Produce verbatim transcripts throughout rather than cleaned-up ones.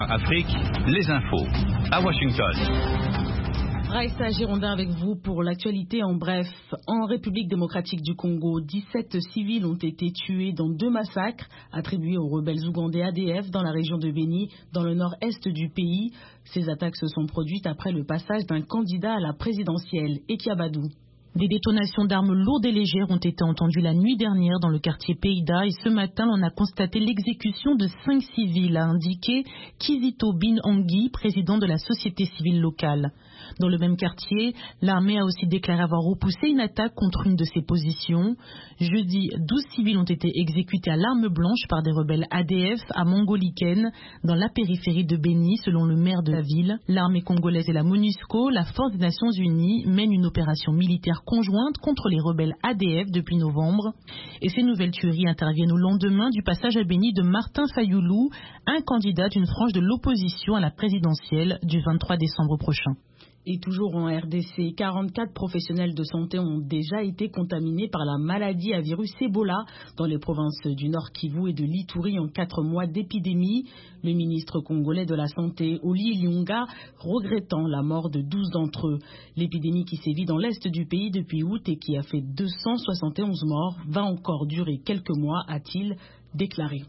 Afrique, les infos. À Washington. Raissa Girondin avec vous pour l'actualité en bref. En République démocratique du Congo, dix-sept civils ont été tués dans deux massacres attribués aux rebelles ougandais A D F dans la région de Beni, dans le nord-est du pays. Ces attaques se sont produites après le passage d'un candidat à la présidentielle, Ekiabadou. Des détonations d'armes lourdes et légères ont été entendues la nuit dernière dans le quartier Peïda et ce matin on a constaté l'exécution de cinq civils, a indiqué Kizito Bin Angui, président de la société civile locale. Dans le même quartier, l'armée a aussi déclaré avoir repoussé une attaque contre une de ses positions. Jeudi, douze civils ont été exécutés à l'arme blanche par des rebelles A D F à Mongoliken, dans la périphérie de Beni, selon le maire de la ville. L'armée congolaise et la MONUSCO, la force des Nations Unies, mènent une opération militaire conjointe contre les rebelles A D F depuis novembre. Et ces nouvelles tueries interviennent au lendemain du passage à Beni de Martin Fayoulou, un candidat d'une frange de l'opposition à la présidentielle du vingt-trois décembre prochain. Et toujours en R D C, quarante-quatre professionnels de santé ont déjà été contaminés par la maladie à virus Ebola dans les provinces du Nord Kivu et de l'Ituri en quatre mois d'épidémie. Le ministre congolais de la Santé, Oli Ilunga, regrettant la mort de douze d'entre eux. L'épidémie qui sévit dans l'est du pays depuis août et qui a fait deux cent soixante et onze morts va encore durer quelques mois, a-t-il déclaré.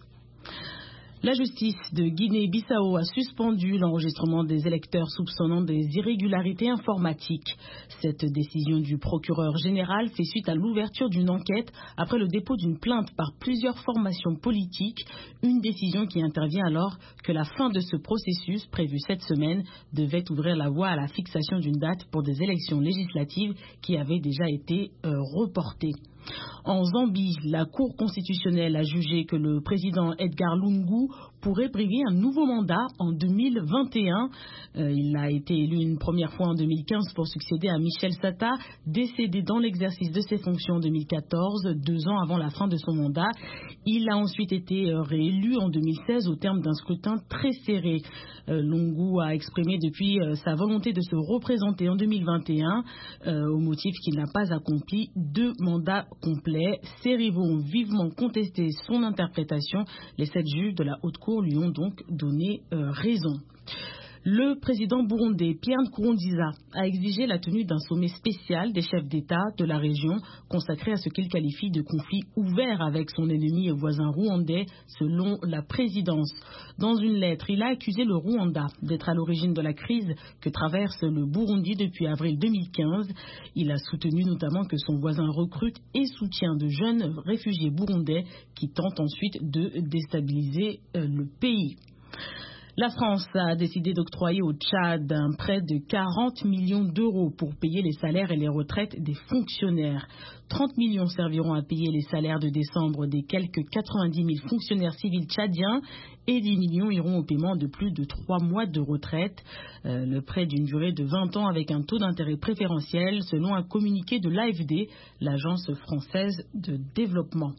La justice de Guinée-Bissau a suspendu l'enregistrement des électeurs soupçonnant des irrégularités informatiques. Cette décision du procureur général fait suite à l'ouverture d'une enquête après le dépôt d'une plainte par plusieurs formations politiques. Une décision qui intervient alors que la fin de ce processus, prévu cette semaine, devait ouvrir la voie à la fixation d'une date pour des élections législatives qui avaient déjà été euh, reportées. En Zambie, la Cour constitutionnelle a jugé que le président Edgar Lungu pourrait briguer un nouveau mandat en deux mille vingt et un. Euh, il a été élu une première fois en deux mille quinze pour succéder à Michel Sata, décédé dans l'exercice de ses fonctions en deux mille quatorze, deux ans avant la fin de son mandat. Il a ensuite été réélu en deux mille seize au terme d'un scrutin très serré. Euh, Lungu a exprimé depuis euh, sa volonté de se représenter en deux mille vingt et un euh, au motif qu'il n'a pas accompli deux mandats complets. Ses rivaux ont vivement contesté son interprétation. Les sept juges de la Haute Cour lui ont donc donné euh, raison. Le président burundais Pierre Nkurunziza a exigé la tenue d'un sommet spécial des chefs d'État de la région consacré à ce qu'il qualifie de conflit ouvert avec son ennemi et voisin rwandais selon la présidence. Dans une lettre, il a accusé le Rwanda d'être à l'origine de la crise que traverse le Burundi depuis avril deux mille quinze. Il a soutenu notamment que son voisin recrute et soutient de jeunes réfugiés burundais qui tentent ensuite de déstabiliser le pays. La France a décidé d'octroyer au Tchad un prêt de quarante millions d'euros pour payer les salaires et les retraites des fonctionnaires. trente millions serviront à payer les salaires de décembre des quelques quatre-vingt-dix mille fonctionnaires civils tchadiens et dix millions iront au paiement de plus de trois mois de retraite. Euh, le prêt d'une durée de vingt ans avec un taux d'intérêt préférentiel selon un communiqué de l'A F D, l'Agence française de développement.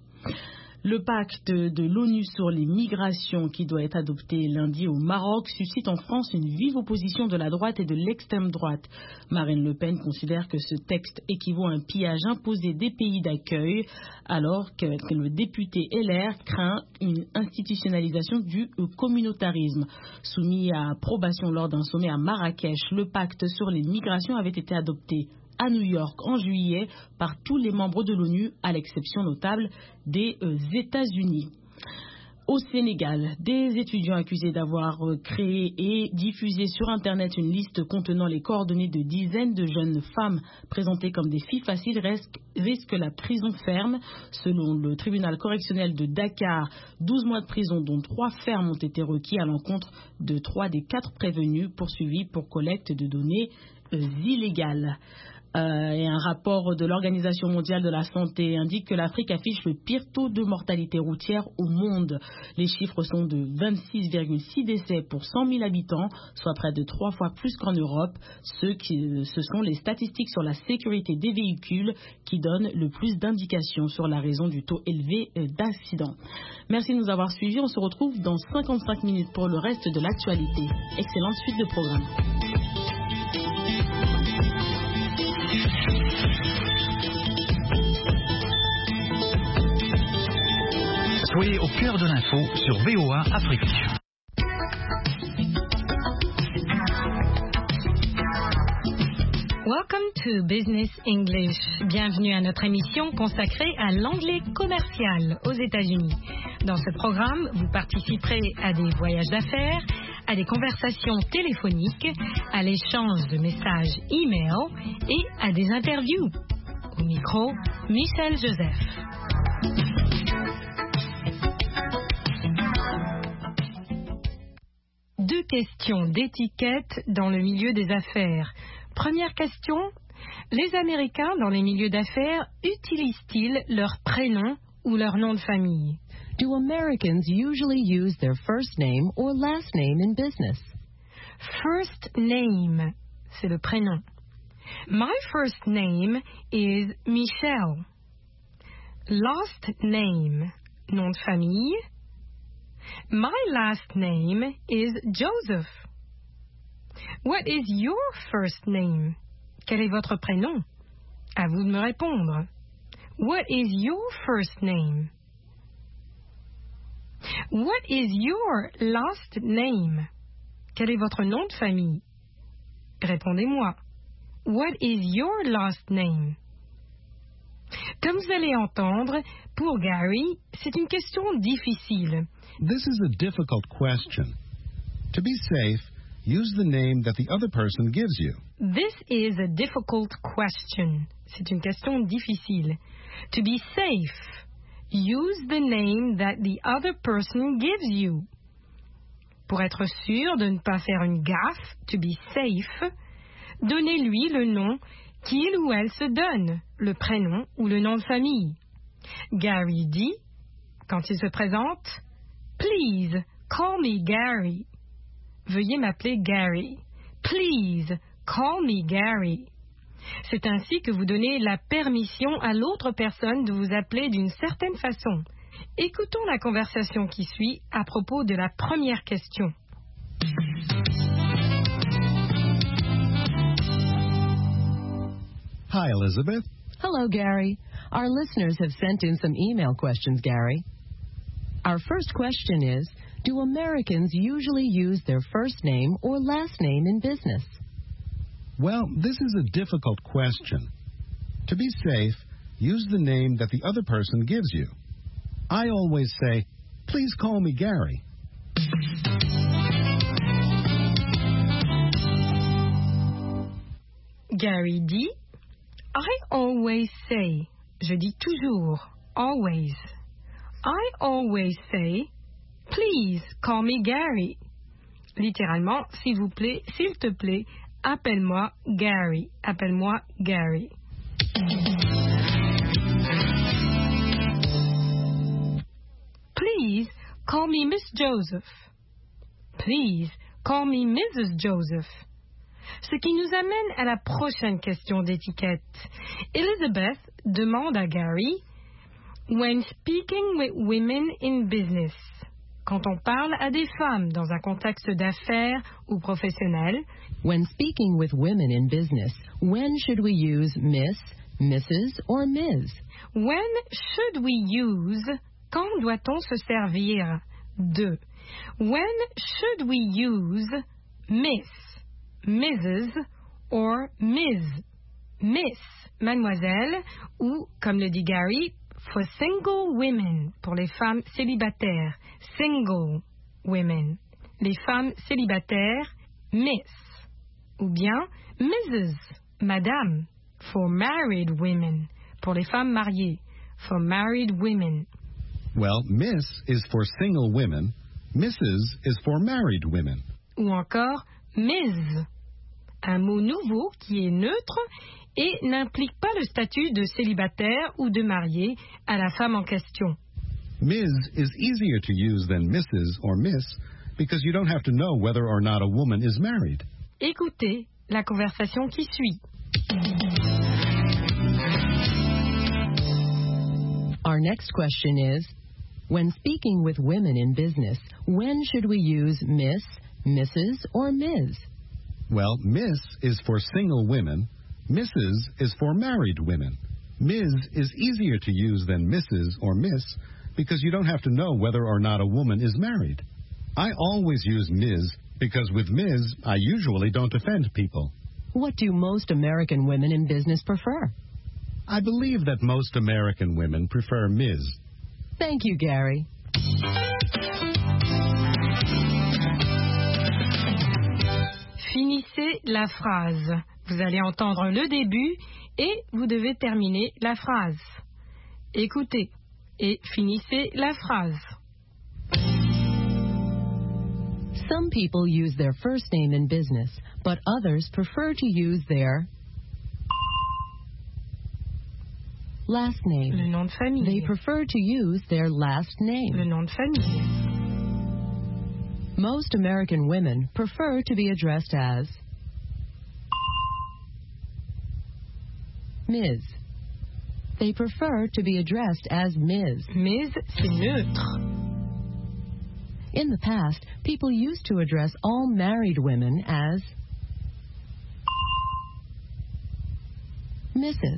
Le pacte de l'ONU sur les migrations qui doit être adopté lundi au Maroc suscite en France une vive opposition de la droite et de l'extrême droite. Marine Le Pen considère que ce texte équivaut à un pillage imposé des pays d'accueil alors que, que le député L R craint une institutionnalisation du communautarisme. Soumis à approbation lors d'un sommet à Marrakech, le pacte sur les migrations avait été adopté à New York en juillet par tous les membres de l'ONU, à l'exception notable des euh, États-Unis. Au Sénégal, des étudiants accusés d'avoir créé et diffusé sur Internet une liste contenant les coordonnées de dizaines de jeunes femmes présentées comme des filles faciles risquent la prison ferme. Selon le tribunal correctionnel de Dakar, douze mois de prison dont trois fermes ont été requis à l'encontre de trois des quatre prévenus poursuivis pour collecte de données euh, illégales. Euh, et un rapport de l'Organisation mondiale de la santé indique que l'Afrique affiche le pire taux de mortalité routière au monde. Les chiffres sont de vingt-six virgule six décès pour cent mille habitants, soit près de trois fois plus qu'en Europe. Ceux qui, ce sont les statistiques sur la sécurité des véhicules qui donnent le plus d'indications sur la raison du taux élevé d'accidents. Merci de nous avoir suivis. On se retrouve dans cinquante-cinq minutes pour le reste de l'actualité. Excellente suite de programme. Soyez au cœur de l'info sur V O A Afrique. Welcome to Business English. Bienvenue à notre émission consacrée à l'anglais commercial aux États-Unis. Dans ce programme, vous participerez à des voyages d'affaires, à des conversations téléphoniques, à l'échange de messages e-mail et à des interviews. Au micro, Michel Joseph. Deux questions d'étiquette dans le milieu des affaires. Première question, les Américains dans les milieux d'affaires utilisent-ils leur prénom ou leur nom de famille? Do Americans usually use their first name or last name in business? First name, c'est le prénom. My first name is Michelle. Last name, nom de famille. My last name is Joseph. What is your first name? Quel est votre prénom? À vous de me répondre. What is your first name? What is your last name? Quel est votre nom de famille? Répondez-moi. What is your last name? Comme vous allez entendre, pour Gary, c'est une question difficile. This is a difficult question. To be safe, use the name that the other person gives you. This is a difficult question. C'est une question difficile. To be safe, use the name that the other person gives you. Pour être sûr de ne pas faire une gaffe, to be safe, donnez-lui le nom qu'il ou elle se donne, le prénom ou le nom de famille. Gary dit, quand il se présente, Please, call me Gary. Veuillez m'appeler Gary. Please, call me Gary. C'est ainsi que vous donnez la permission à l'autre personne de vous appeler d'une certaine façon. Écoutons la conversation qui suit à propos de la première question. Hi, Elizabeth. Hello, Gary. Our listeners have sent in some email questions, Gary. Our first question is, do Americans usually use their first name or last name in business? Well, this is a difficult question. To be safe, use the name that the other person gives you. I always say, please call me Gary. Gary dit, I always say, je dis toujours, always. I always say, please call me Gary. Littéralement, s'il vous plaît, s'il te plaît, appelle-moi Gary. Appelle-moi Gary. Please call me Miss Joseph. Please call me Missus Joseph. Ce qui nous amène à la prochaine question d'étiquette. Elizabeth demande à Gary, when speaking with women in business, quand on parle à des femmes dans un contexte d'affaires ou professionnel, when speaking with women in business, when should we use Miss, Missus or Miz? When should we use, quand doit-on se servir de? When should we use Miss, Missus or Miz? Miss, mademoiselle, ou, comme le dit Gary, for single women, pour les femmes célibataires, single women. Les femmes célibataires, Miss. Ou bien Missus, madame, for married women, pour les femmes mariées, for married women. Well, Miss is for single women, Missus is for married women. Ou encore Miz, un mot nouveau qui est neutre et n'implique pas le statut de célibataire ou de marié à la femme en question. Miz is easier to use than Missus or Miss because you don't have to know whether or not a woman is married. Écoutez la conversation qui suit. Our next question is, when speaking with women in business, when should we use Miss, Missus or Miz? Well, Miss is for single women, Missus is for married women. Miz is easier to use than Missus or Miss because you don't have to know whether or not a woman is married. I always use Miz because with Miz, I usually don't offend people. What do most American women in business prefer? I believe that most American women prefer Miz. Thank you, Gary. Finissez la phrase. Vous allez entendre le début et vous devez terminer la phrase. Écoutez et finissez la phrase. Some people use their first name in business, but others prefer to use their last name. Le nom de famille. They prefer to use their last name. Le nom de famille. Most American women prefer to be addressed as Miz. They prefer to be addressed as Miz. Miz, c'est neutre. In the past, people used to address all married women as Missus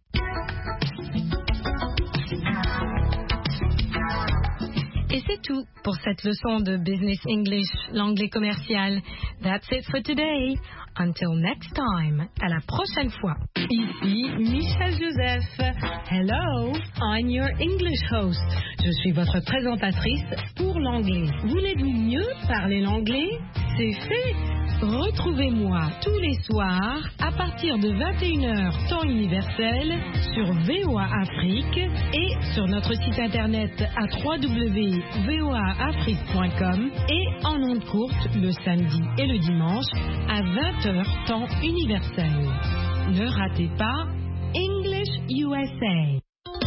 Et c'est tout pour cette leçon de Business English, l'anglais commercial. That's it for today. Until next time. À la prochaine fois. Ici Michel Joseph. Hello, I'm your English host. Je suis votre présentatrice pour l'anglais. Voulez-vous mieux parler l'anglais? C'est fait. Retrouvez-moi tous les soirs à partir de vingt et une heures temps universel sur V O A Afrique et sur notre site internet à w w w point v o a afrique point com et en ondes courtes le samedi et le dimanche à vingt heures temps universel. Ne ratez pas English U S A.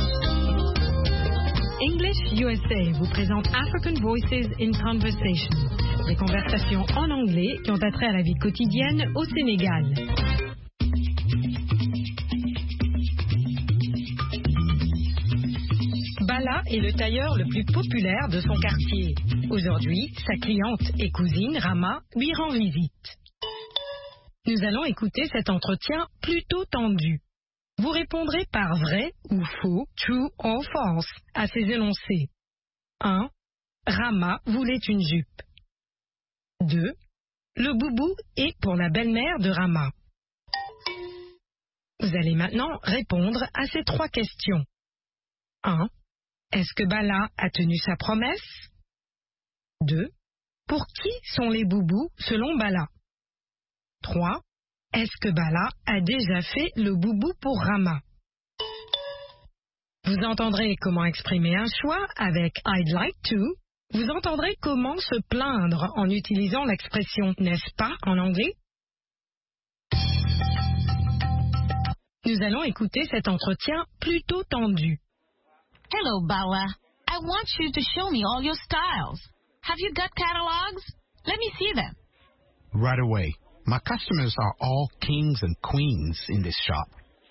English U S A vous présente African Voices in Conversation, des conversations en anglais qui ont attrait à la vie quotidienne au Sénégal. Bala est le tailleur le plus populaire de son quartier. Aujourd'hui, sa cliente et cousine, Rama, lui rend visite. Nous allons écouter cet entretien plutôt tendu. Vous répondrez par vrai ou faux, true or false, à ces énoncés. un. Rama voulait une jupe. deux. Le boubou est pour la belle-mère de Rama. Vous allez maintenant répondre à ces trois questions. un. Est-ce que Bala a tenu sa promesse? deux. Pour qui sont les boubous selon Bala? trois. Est-ce que Bala a déjà fait le boubou pour Rama? Vous entendrez comment exprimer un choix avec I'd like to. Vous entendrez comment se plaindre en utilisant l'expression n'est-ce pas en anglais. Nous allons écouter cet entretien plutôt tendu. Hello, Bala. I want you to show me all your styles. Have you got catalogs? Let me see them. Right away. My customers are all kings and queens in this shop.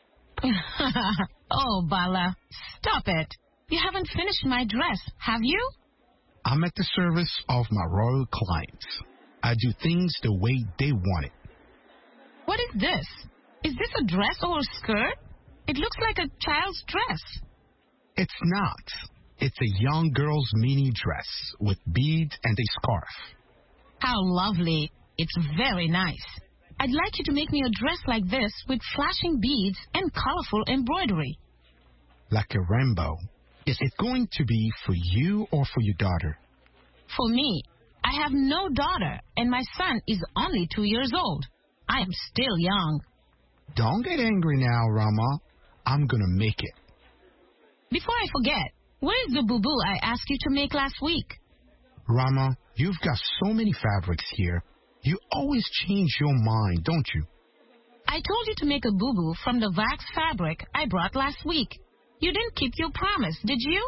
Oh, Bala, stop it. You haven't finished my dress, have you? I'm at the service of my royal clients. I do things the way they want it. What is this? Is this a dress or a skirt? It looks like a child's dress. It's not. It's a young girl's mini dress with beads and a scarf. How lovely. It's very nice. I'd like you to make me a dress like this with flashing beads and colorful embroidery. Like a rainbow. Is it going to be for you or for your daughter? For me. I have no daughter, and my son is only two years old. I am still young. Don't get angry now, Rama. I'm gonna make it. Before I forget, where is the boo-boo I asked you to make last week? Rama, you've got so many fabrics here. You always change your mind, don't you? I told you to make a boo-boo from the wax fabric I brought last week. You didn't keep your promise, did you?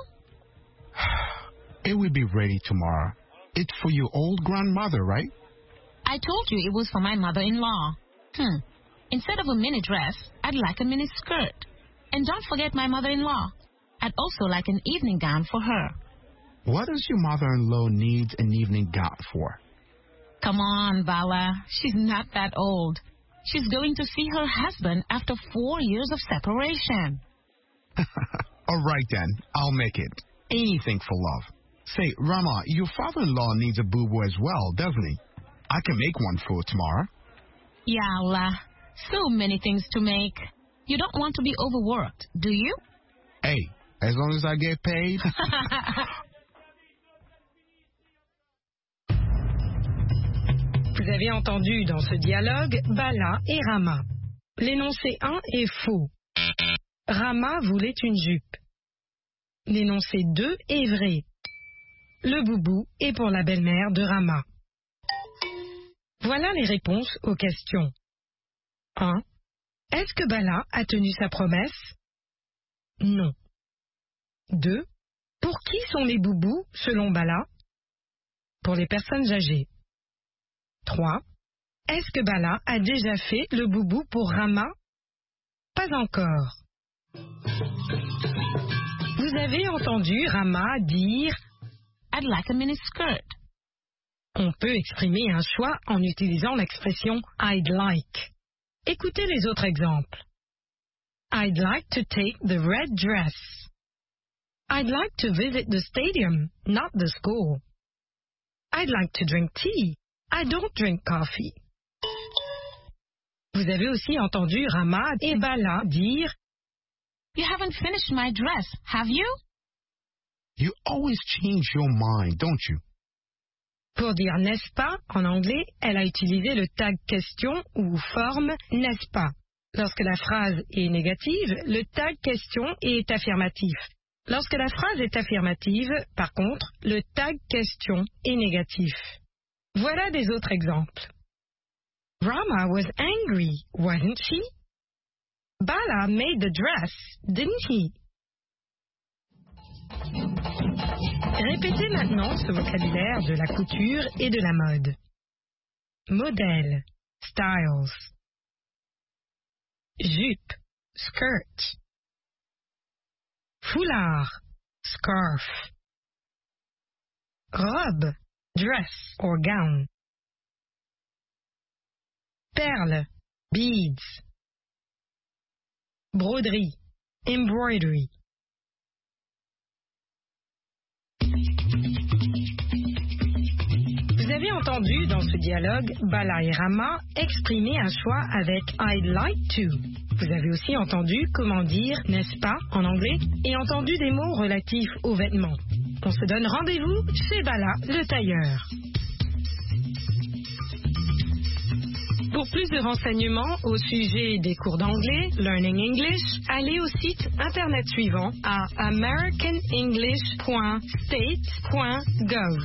It will be ready tomorrow. It's for your old grandmother, right? I told you it was for my mother-in-law. Hmm. Instead of a mini dress, I'd like a mini skirt. And don't forget my mother-in-law. I'd also like an evening gown for her. What does your mother-in-law need an evening gown for? Come on, Bala. She's not that old. She's going to see her husband after four years of separation. All right, then. I'll make it. Anything for love. Say, Rama, your father-in-law needs a boo-boo as well, doesn't he? I can make one for tomorrow. Ya Allah. So many things to make. You don't want to be overworked, do you? Hey, as long as I get paid. Vous avez entendu dans ce dialogue Bala et Rama. L'énoncé un est faux. Rama voulait une jupe. L'énoncé deux est vrai. Le boubou est pour la belle-mère de Rama. Voilà les réponses aux questions. un. Est-ce que Bala a tenu sa promesse? Non. deux. Pour qui sont les boubous selon Bala? Pour les personnes âgées. trois. Est-ce que Bala a déjà fait le boubou pour Rama? Pas encore. Vous avez entendu Rama dire « I'd like a mini skirt ». On peut exprimer un choix en utilisant l'expression « I'd like ». Écoutez les autres exemples. I'd like to take the red dress. I'd like to visit the stadium, not the school. I'd like to drink tea. I don't drink coffee. Vous avez aussi entendu Rama et Bala dire You haven't finished my dress, have you? You always change your mind, don't you? Pour dire n'est-ce pas, en anglais, elle a utilisé le tag question ou forme n'est-ce pas. Lorsque la phrase est négative, le tag question est affirmatif. Lorsque la phrase est affirmative, par contre, le tag question est négatif. Voilà des autres exemples. Rama was angry, wasn't she? Bala made the dress, didn't he? Répétez maintenant ce vocabulaire de la couture et de la mode. Modèle, styles. Jupe, skirt. Foulard, scarf. Robe, dress or gown. Perle, beads. Broderie, embroidery. Vous avez entendu dans ce dialogue Bala et Rama exprimer un choix avec I'd like to. Vous avez aussi entendu comment dire n'est-ce pas en anglais et entendu des mots relatifs aux vêtements. On se donne rendez-vous chez Bala le tailleur. Pour plus de renseignements au sujet des cours d'anglais, Learning English, allez au site internet suivant à american english point state point gov.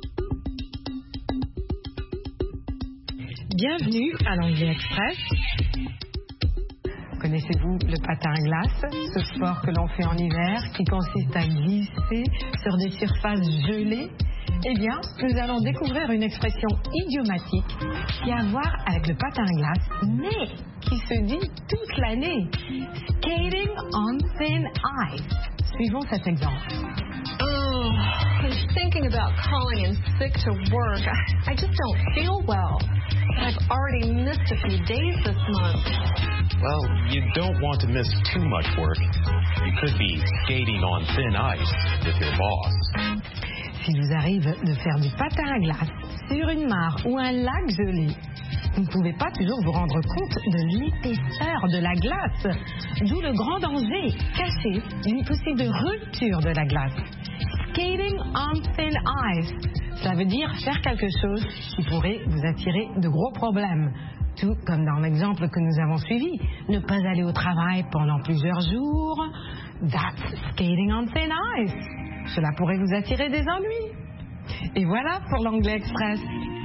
Bienvenue à l'Anglais Express. Connaissez-vous le patin à glace, ce sport que l'on fait en hiver qui consiste à glisser sur des surfaces gelées? Eh bien, nous allons découvrir une expression idiomatique qui a à voir avec le patin à glace, mais qui se dit toute l'année. Skating on thin ice. Suivons cet exemple. Oh, I'm thinking about calling in sick to work. I, I just don't feel well. I've already missed a few days this month. Well, you don't want to miss too much work. You could be skating on thin ice with your boss. S'il vous arrive de faire du patin à glace sur une mare ou un lac gelé, vous ne pouvez pas toujours vous rendre compte de l'épaisseur de la glace, d'où le grand danger caché d'une possible rupture de la glace. Skating on thin ice, ça veut dire faire quelque chose qui pourrait vous attirer de gros problèmes. Tout comme dans l'exemple que nous avons suivi, ne pas aller au travail pendant plusieurs jours, that's skating on thin ice. Cela pourrait vous attirer des ennuis. Et voilà pour l'Anglais Express.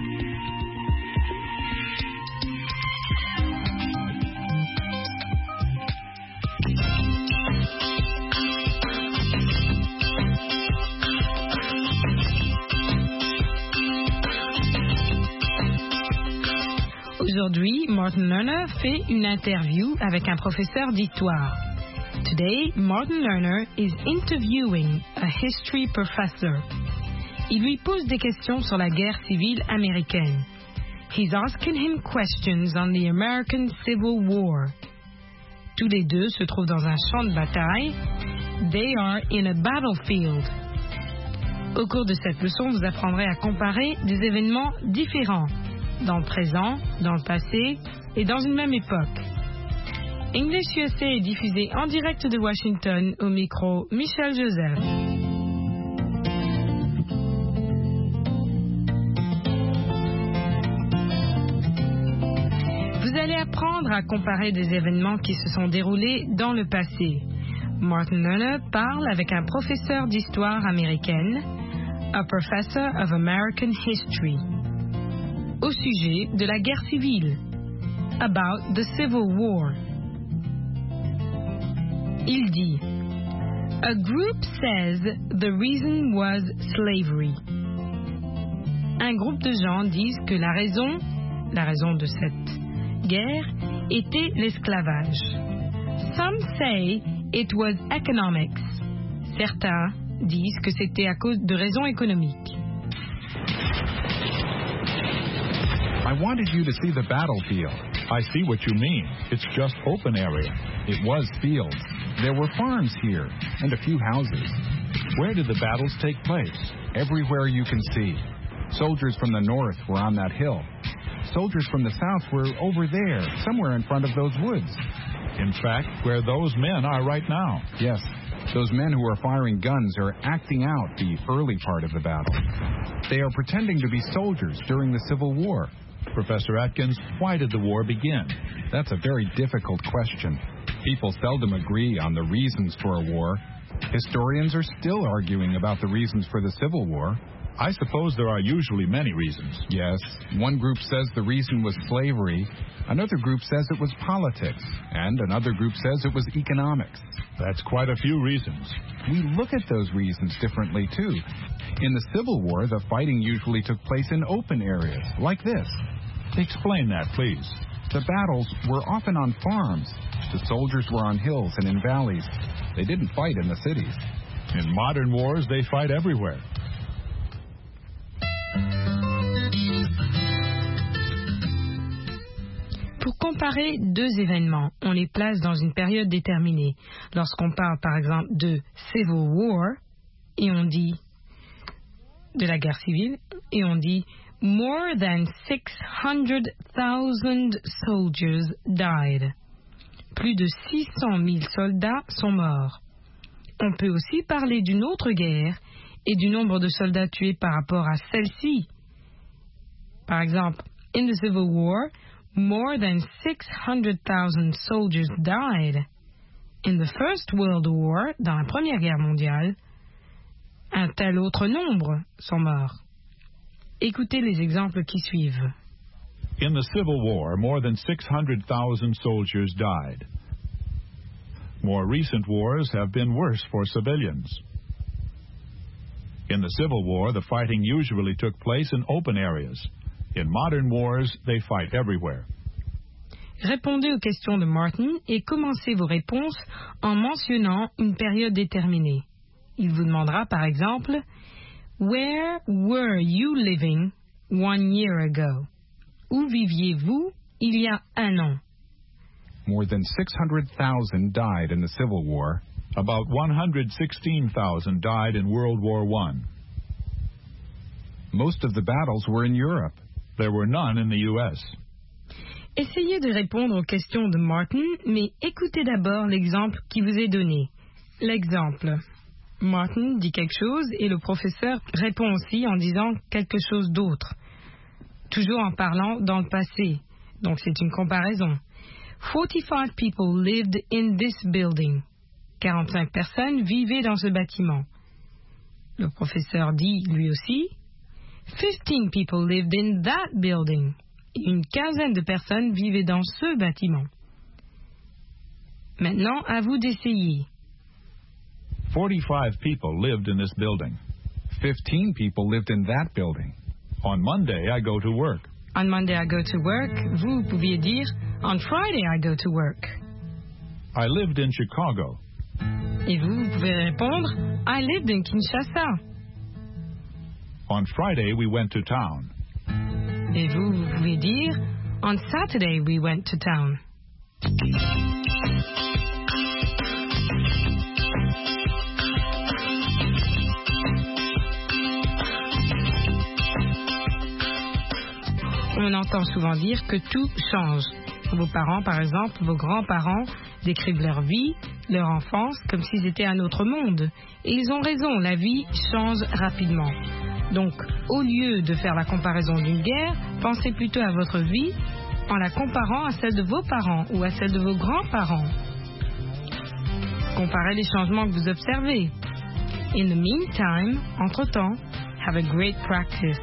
Aujourd'hui, Martin Lerner fait une interview avec un professeur d'histoire. Today, Martin Lerner is interviewing a history professor. Il lui pose des questions sur la guerre civile américaine. He's asking him questions on the American Civil War. Tous les deux se trouvent dans un champ de bataille. They are in a battlefield. Au cours de cette leçon, vous apprendrez à comparer des événements différents. dans le présent, dans le passé et dans une même époque. English U S A est diffusé en direct de Washington au micro Michel Joseph. Vous allez apprendre à comparer des événements qui se sont déroulés dans le passé. Martin Lerner parle avec un professeur d'histoire américaine, a professor of American history, au sujet de la guerre civile, about the Civil War. Il dit, a group says the reason was slavery. Un groupe de gens disent que la raison, la raison de cette guerre, était l'esclavage. Some say it was economics. Certains disent que c'était à cause de raisons économiques. I wanted you to see the battlefield. I see what you mean. It's just open area. It was fields. There were farms here and a few houses. Where did the battles take place? Everywhere you can see. Soldiers from the north were on that hill. Soldiers from the south were over there, somewhere in front of those woods. In fact, where those men are right now. Yes, those men who are firing guns are acting out the early part of the battle. They are pretending to be soldiers during the Civil War. Professor Atkins, why did the war begin? That's a very difficult question. People seldom agree on the reasons for a war. Historians are still arguing about the reasons for the Civil War. I suppose there are usually many reasons. Yes. One group says the reason was slavery. Another group says it was politics. And another group says it was economics. That's quite a few reasons. We look at those reasons differently, too. In the Civil War, the fighting usually took place in open areas, like this. Explain that, please. The battles were often on farms. The soldiers were on hills and in valleys. They didn't fight in the cities. In modern wars, they fight everywhere. Pour comparer deux événements, on les place dans une période déterminée. Lorsqu'on parle par exemple de Civil War, et on dit de la guerre civile, et on dit more than six hundred thousand soldiers died. Plus de six cent mille soldats sont morts. On peut aussi parler d'une autre guerre et du nombre de soldats tués par rapport à celle-ci. Par exemple, in the Civil War, more than six hundred thousand soldiers died. In the First World War, dans la Première Guerre mondiale, un tel autre nombre sont morts. Écoutez les exemples qui suivent. In the Civil War, more than six hundred thousand soldiers died. More recent wars have been worse for civilians. In the Civil War, the fighting usually took place in open areas. In modern wars, they fight everywhere. Répondez aux questions de Martin et commencez vos réponses en mentionnant une période déterminée. Il vous demandera par exemple Where were you living one year ago? Où viviez-vous il y a un an? More than six hundred thousand died in the Civil War. About one hundred sixteen thousand died in World War One. Most of the battles were in Europe. There were none in the U S. Essayez de répondre aux questions de Martin, mais écoutez d'abord l'exemple qui vous est donné. L'exemple. Martin dit quelque chose et le professeur répond aussi en disant quelque chose d'autre. Toujours en parlant dans le passé. Donc c'est une comparaison. forty-five people lived in this building. quarante-cinq personnes vivaient dans ce bâtiment. Le professeur dit lui aussi fifteen people lived in that building. Et une quinzaine de personnes vivaient dans ce bâtiment. Maintenant, à vous d'essayer. forty-five people lived in this building. fifteen people lived in that building. On Monday, I go to work. On Monday, I go to work. Vous pouviez dire, on Friday, I go to work. I lived in Chicago. Et vous, vous pouvez répondre, I lived in Kinshasa. On Friday, we went to town. Et vous, vous pouvez dire, on Saturday, we went to town. On on entend souvent dire que tout change. Vos parents, par exemple, vos grands-parents décrivent leur vie, leur enfance, comme s'ils étaient un autre monde. Et ils ont raison, la vie change rapidement. Donc, au lieu de faire la comparaison d'une guerre, pensez plutôt à votre vie en la comparant à celle de vos parents ou à celle de vos grands-parents. Comparez les changements que vous observez. In the meantime, entre-temps, have a great practice.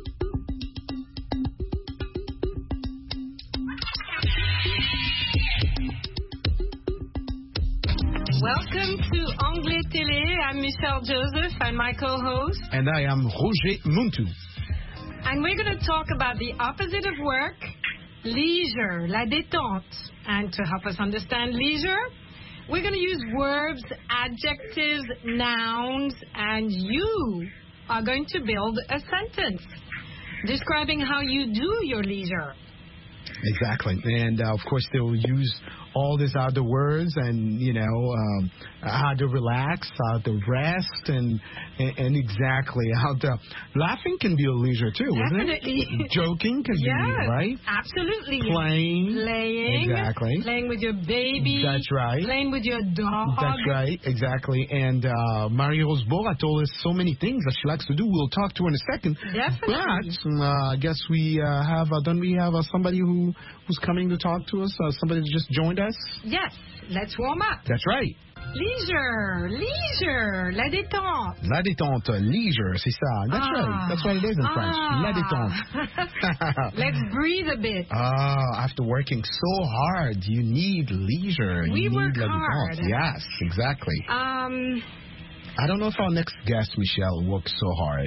Welcome to Anglais Télé. I'm Michelle Joseph. I'm my co-host. And I am Roger Muntu. And we're going to talk about the opposite of work, leisure, la détente. And to help us understand leisure, we're going to use verbs, adjectives, nouns, and you are going to build a sentence describing how you do your leisure. Exactly. And, uh, of course, they will use all these other words and, you know, um, how to relax, how to rest, and, and and exactly how to... Laughing can be a leisure, too, Definitely. isn't it? Joking can yes, be, right? Absolutely. Playing. Playing. Exactly. Playing with your baby. That's right. Playing with your dog. That's right, exactly. And uh, Marie-Rose Bora told us so many things that she likes to do. We'll talk to her in a second. Definitely. But uh, I guess we uh, have, uh, don't we have uh, somebody who who's coming to talk to us? Uh, somebody that just joined us? Yes, let's warm up. That's right. Leisure, leisure, la détente. La détente, leisure, c'est ça. That's ah. right. That's what it is in ah. French. La détente. Let's breathe a bit. Ah, after working so hard, you need leisure. We you need work la hard. détente. Yes, exactly. Um. I don't know if our next guest, Michelle, works so hard.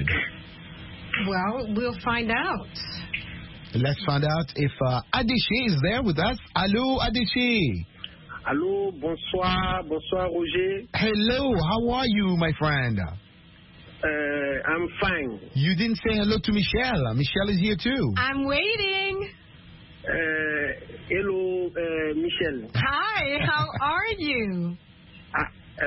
Well, we'll find out. Let's find out if uh, Adéché is there with us. Allô, Adéché. Allô, bonsoir, bonsoir, Roger. Hello, how are you, my friend? Uh, I'm fine. You didn't say hello to Michelle. Michelle is here too. I'm waiting. Uh, hello, uh, Michelle. Hi, how are you? Uh,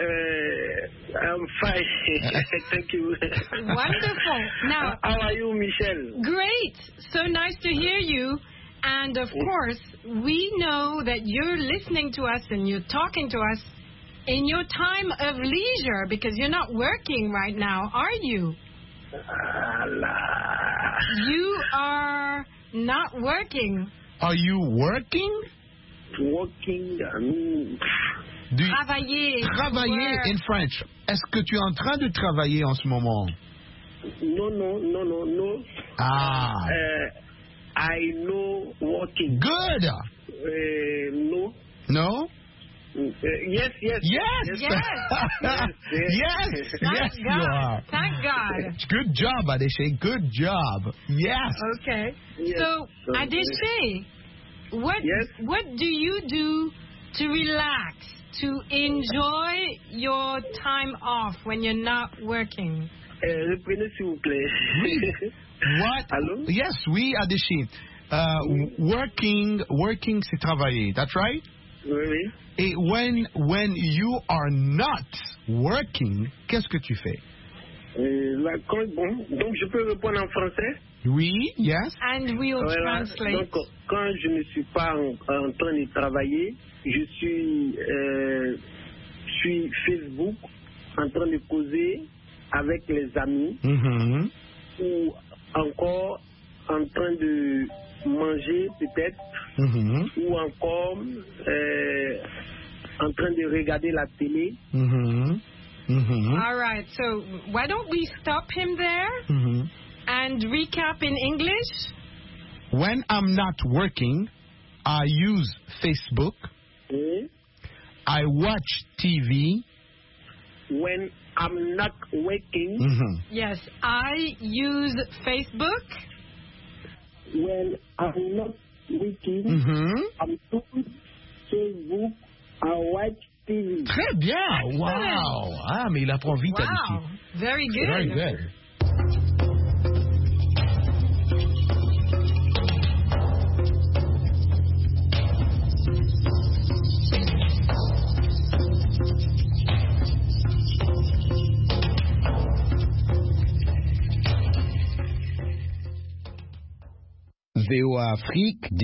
uh, I'm fine. Thank you. Wonderful. Now, how are you, Michelle? Great. So nice to hear you. And of course, we know that you're listening to us and you're talking to us in your time of leisure because you're not working right now, are you? Allah. You are not working. Are you working? Working, I mean... Do you... Travailler. Travailler in French. Est-ce que tu es en train de travailler en ce moment? No, no, no, no, no. Ah. Uh, I know working. Good. Uh, no. No? Uh, yes, yes. Yes. Yes. Yes. Yes. Yes. Thank Yes, God. you are. Thank God. Good job, Adéché. Good job. Yes. Okay. Yes. So, So, Adéché, what Yes. what do you do to relax, to enjoy your time off when you're not working? Uh, reprenez s'il vous plaît. What? Hello? Yes, oui, Adéché. Uh, working, working, c'est travailler. That's right? Oui, oui. Et when, when you are not working, qu'est-ce que tu fais? Euh, là, quand, bon, donc je peux répondre en français? Oui, yes. And we'll Voilà. translate. Donc, quand je ne suis pas en, en train de travailler, je suis, euh, je suis Facebook en train de causer avec les amis Mm-hmm. ou encore en train de manger peut-être Mm-hmm. ou encore euh, en train de regarder la télé. Mm-hmm. Mm-hmm. All right. So, why don't we stop him there Mm-hmm. and recap in English? When I'm not working, I use Facebook. Et I watch T V. when I'm not working, Mm-hmm. Yes, I use Facebook. when I'm not working, Mm-hmm. I'm on Facebook, I watch T V. Très bien. Wow. Ah, mais il apprend vite, Wow, Adéché. very good. Very good. V O A Afrique,